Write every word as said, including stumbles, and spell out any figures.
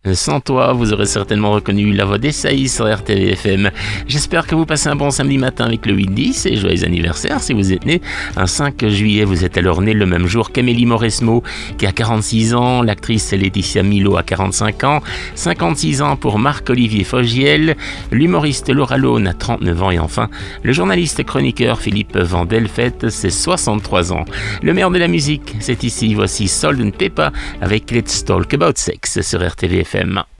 Sans toi, vous aurez certainement reconnu la voix d'Essaï sur R T V F M. J'espère que vous passez un bon samedi matin avec le huit dix et joyeux anniversaire si vous êtes né un cinq juillet. Vous êtes alors né le même jour qu'Amélie Mauresmo qui a quarante-six ans, l'actrice Laetitia Milo a quarante-cinq ans, cinquante-six ans pour Marc-Olivier Fogiel, l'humoriste Laura Lone a trente-neuf ans et enfin le journaliste chroniqueur Philippe Vandel fête ses soixante-trois ans. Le meilleur de la musique, c'est ici, voici Salt and Pepper avec Let's Talk About Sex sur R T V F M.